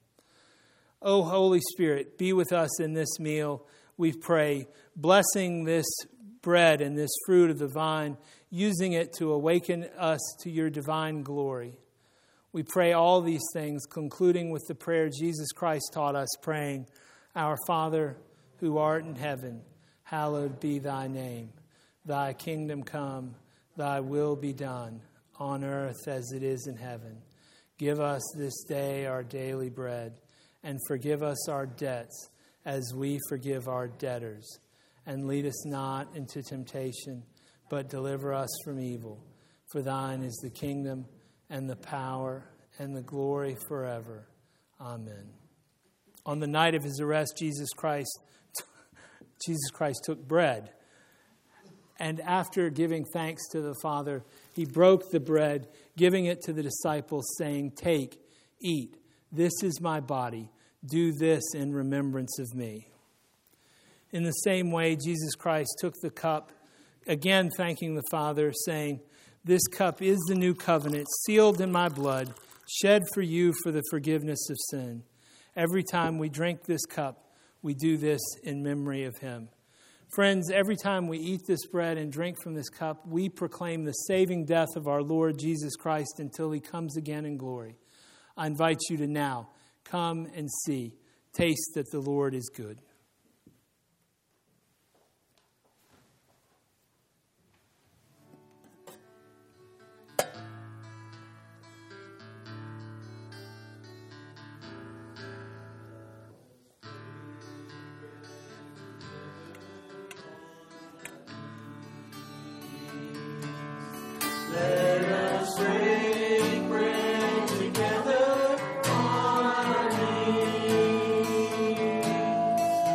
Oh, Holy Spirit, be with us in this meal, we pray, blessing this bread and this fruit of the vine, using it to awaken us to your divine glory. We pray all these things, concluding with the prayer Jesus Christ taught us, praying, Our Father, who art in heaven, hallowed be thy name. Thy kingdom come, thy will be done, on earth as it is in heaven. Give us this day our daily bread, and forgive us our debts as we forgive our debtors. And lead us not into temptation, but deliver us from evil. For thine is the kingdom and the power and the glory forever. Amen. On the night of his arrest, Jesus Christ, Jesus Christ took bread. And after giving thanks to the Father, he broke the bread, giving it to the disciples, saying, Take, eat. This is my body. Do this in remembrance of me. In the same way, Jesus Christ took the cup, again thanking the Father, saying, This cup is the new covenant, sealed in my blood, shed for you for the forgiveness of sin. Every time we drink this cup, we do this in memory of him. Friends, every time we eat this bread and drink from this cup, we proclaim the saving death of our Lord Jesus Christ until he comes again in glory. I invite you to now come and see, taste that the Lord is good. Let us break bread together on our knees.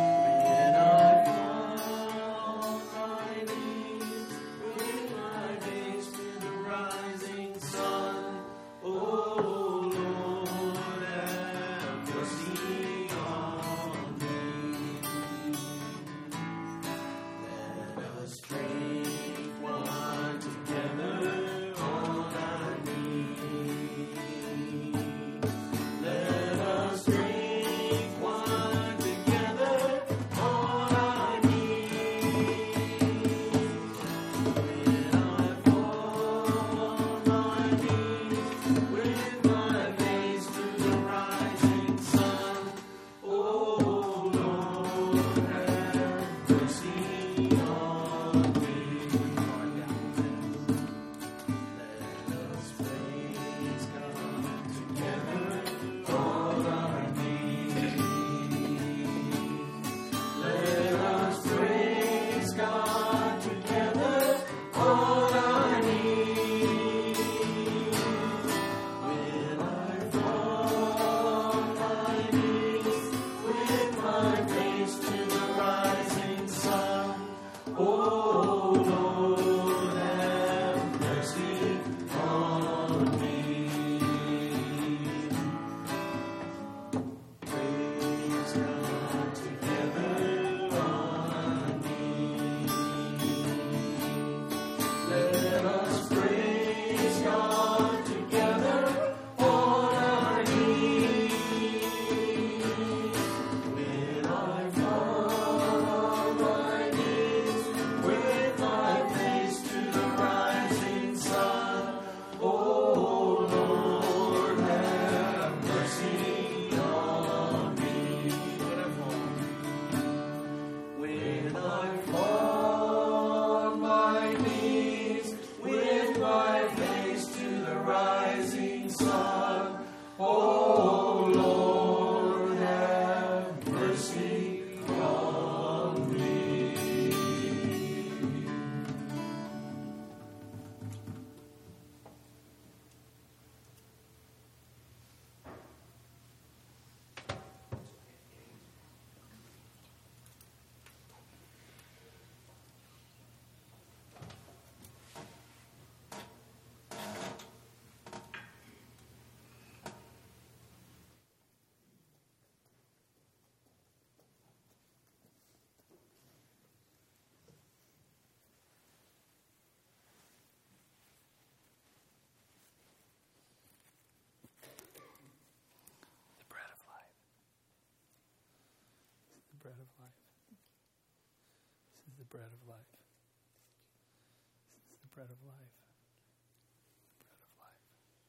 bread of life. This is the bread of life. This is the bread of life. Bread of life.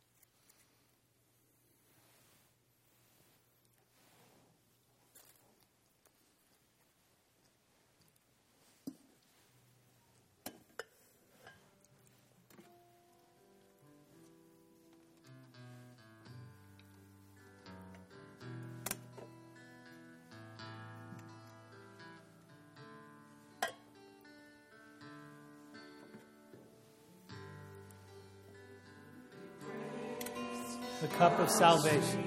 The cup of salvation.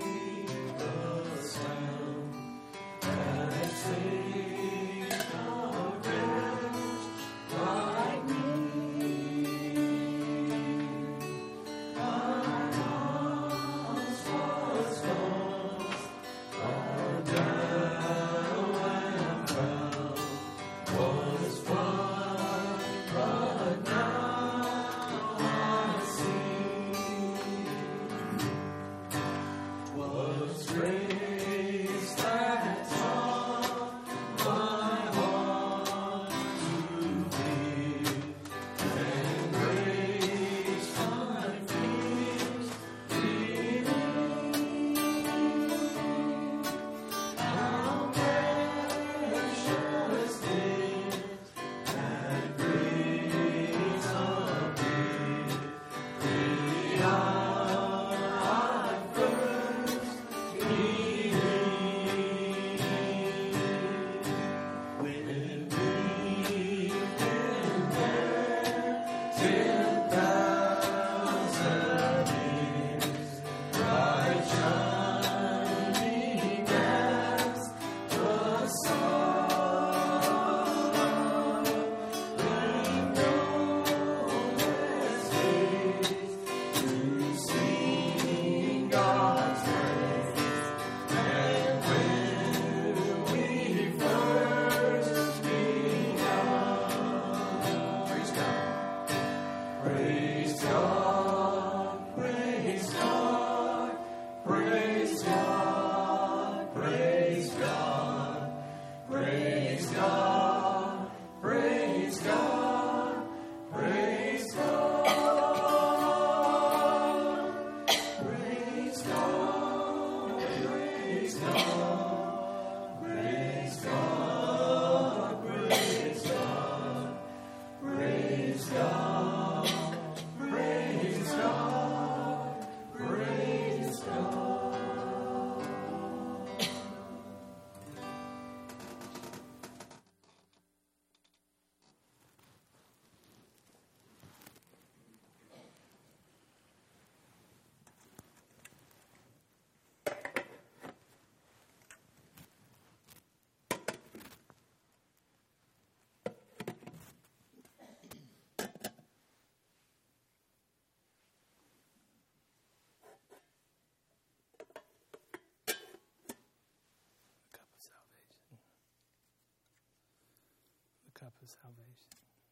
Cup of salvation.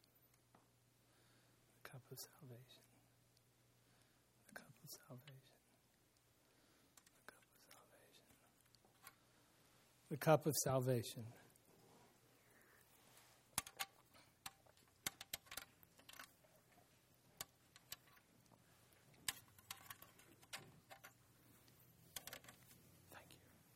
The cup of salvation. The cup of salvation. The cup of salvation. The cup of salvation. Thank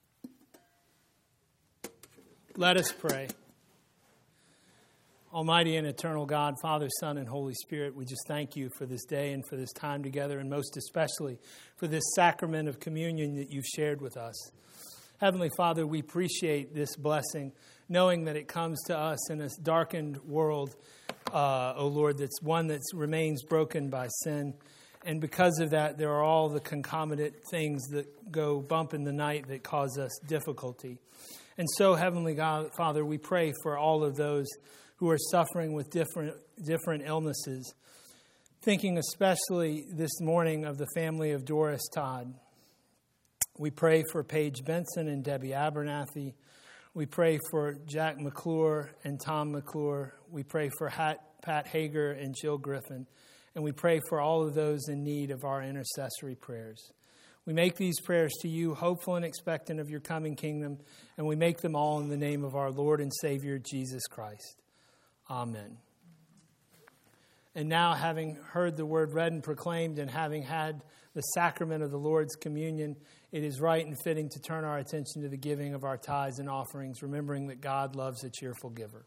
you. Let us pray. Almighty and eternal God, Father, Son, and Holy Spirit, we just thank you for this day and for this time together, and most especially for this sacrament of communion that you've shared with us. Heavenly Father, we appreciate this blessing, knowing that it comes to us in this darkened world, uh, O Lord, that's one that remains broken by sin. And because of that, there are all the concomitant things that go bump in the night that cause us difficulty. And so, Heavenly God, Father, we pray for all of those who are suffering with different different illnesses, thinking especially this morning of the family of Doris Todd. We pray for Paige Benson and Debbie Abernathy. We pray for Jack McClure and Tom McClure. We pray for Hat, Pat Hager and Jill Griffin. And we pray for all of those in need of our intercessory prayers. We make these prayers to you, hopeful and expectant of your coming kingdom, and we make them all in the name of our Lord and Savior, Jesus Christ. Amen. And now, having heard the word read and proclaimed and having had the sacrament of the Lord's communion, it is right and fitting to turn our attention to the giving of our tithes and offerings, remembering that God loves a cheerful giver.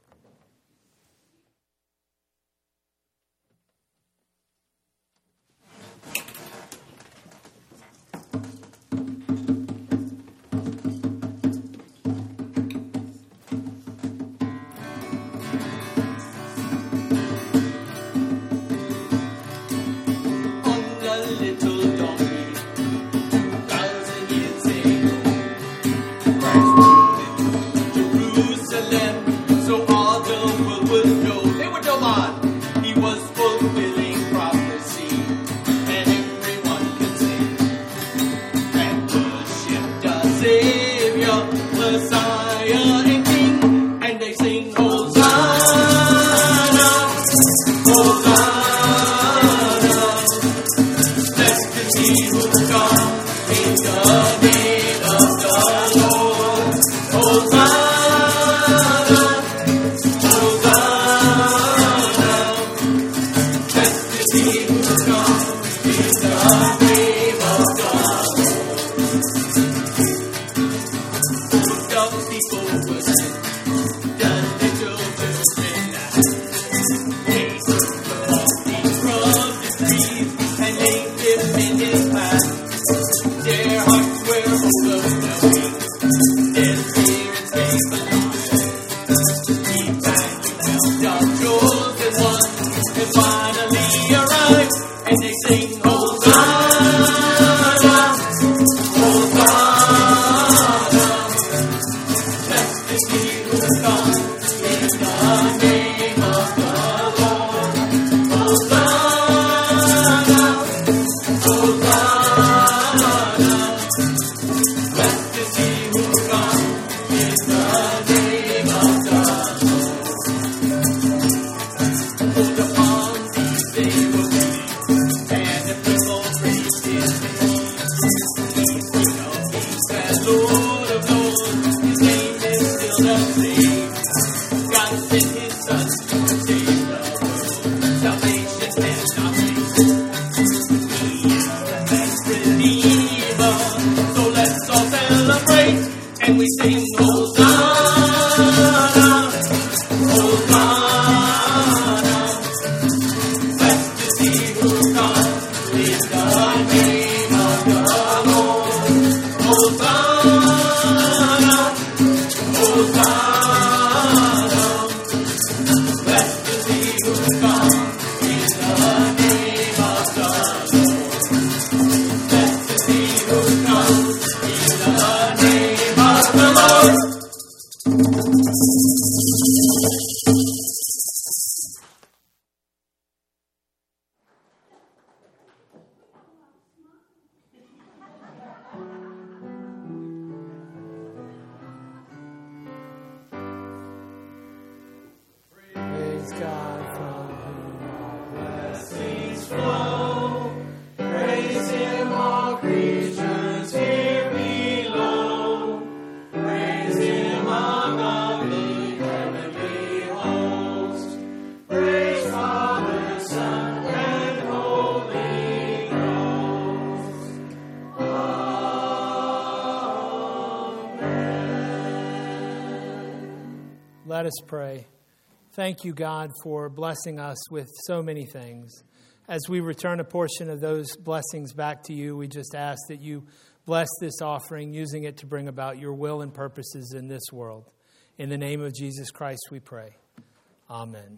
Let us pray. Thank you, God, for blessing us with so many things. As we return a portion of those blessings back to you, we just ask that you bless this offering, using it to bring about your will and purposes in this world. In the name of Jesus Christ, we pray. Amen.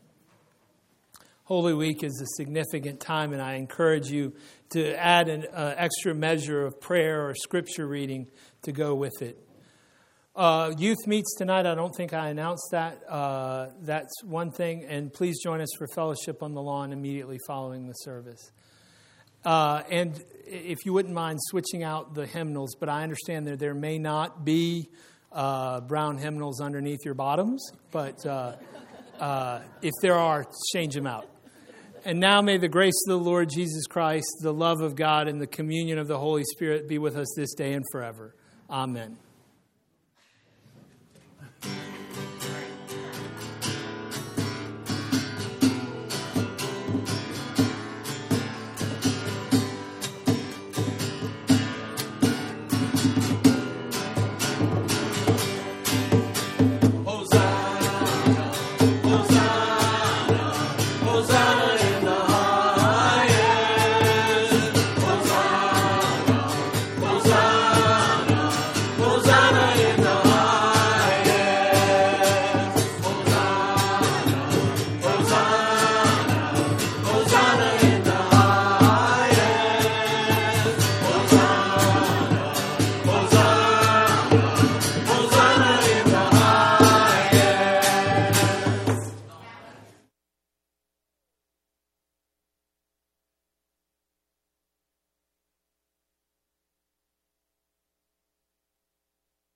Holy Week is a significant time, and I encourage you to add an uh, extra measure of prayer or scripture reading to go with it. Uh, youth meets tonight. I don't think I announced that. Uh, that's one thing. And please join us for fellowship on the lawn immediately following the service. Uh, and if you wouldn't mind switching out the hymnals, but I understand that there may not be uh, brown hymnals underneath your bottoms. But uh, uh, if there are, change them out. And now may the grace of the Lord Jesus Christ, the love of God, and the communion of the Holy Spirit be with us this day and forever. Amen.